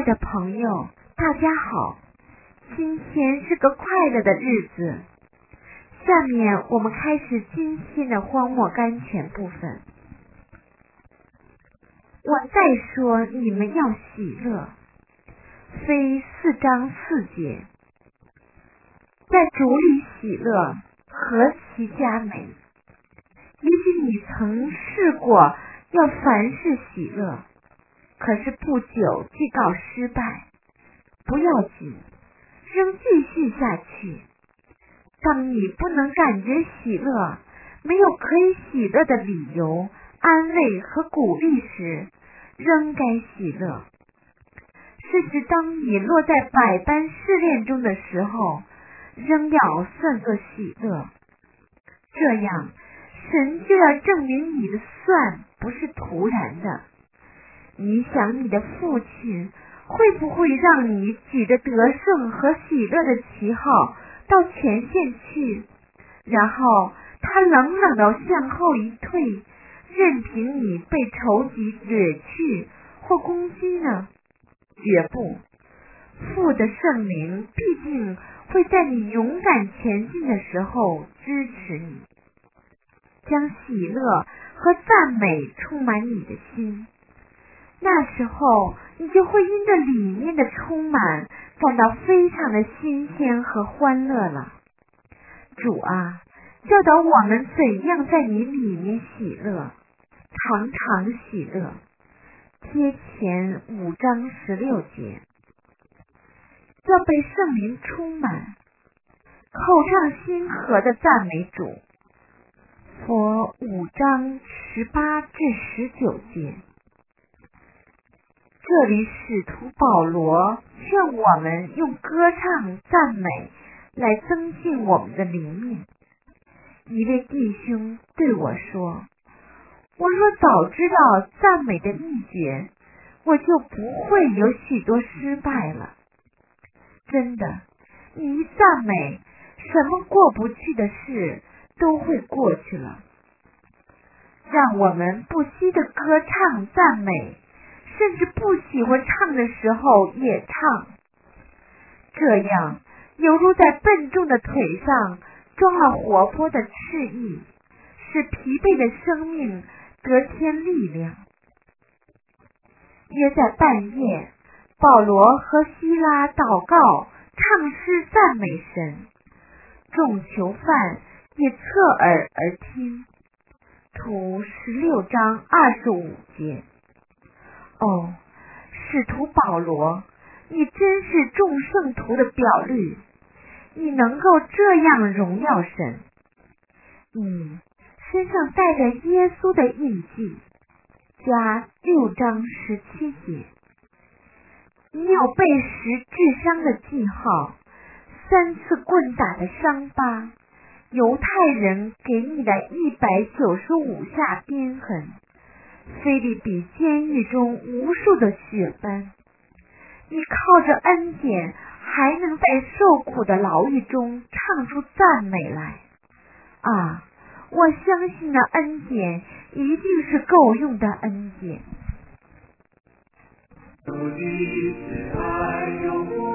爱的朋友，大家好，今天是个快乐的日子。下面我们开始今天的荒漠甘泉部分。我再说你们要喜乐，非4章4节，在主里喜乐，何其佳美！也许你曾试过要凡事喜乐，可是不久即告失败。不要紧，仍继续下去。当你不能感觉喜乐，没有可以喜乐的理由、安慰和鼓励时，仍该喜乐。是指当你落在百般试炼中的时候，仍要算作喜乐。这样，神就要证明你的算不是徒然的。你想你的父亲会不会让你举着得胜和喜乐的旗号到前线去，然后他冷冷地向后一退，任凭你被仇敌掠去或攻击呢？绝不，父的圣灵必定会在你勇敢前进的时候支持你，将喜乐和赞美充满你的心。那时候你就会因着里面的充满感到非常的新鲜和欢乐了。主啊，教导我们怎样在你里面喜乐，常常喜乐。贴前5章16节，要被圣灵充满，口唱心和的赞美主。佛5章18至19节，这里使徒保罗劝我们用歌唱赞美来增进我们的灵命。一位弟兄对我说，我若早知道赞美的秘诀，我就不会有许多失败了。真的，你一赞美，什么过不去的事都会过去了。让我们不惜的歌唱赞美，甚至不喜欢唱的时候也唱，这样犹如在笨重的腿上装了活泼的翅翼，使疲惫的生命得添力量。约在半夜，保罗和希拉祷告唱诗赞美神，众囚犯也侧耳而听。图16章25节。哦，使徒保罗，你真是众圣徒的表率，你能够这样荣耀神。你身上带着耶稣的印记，加6章17节。你有被石致伤的记号，3次棍打的伤疤，犹太人给你的195下鞭痕，腓立比监狱中无数的血斑。你靠着恩典，还能在受苦的牢狱中唱出赞美来。啊，我相信那恩典一定是够用的恩典。 主的慈爱永不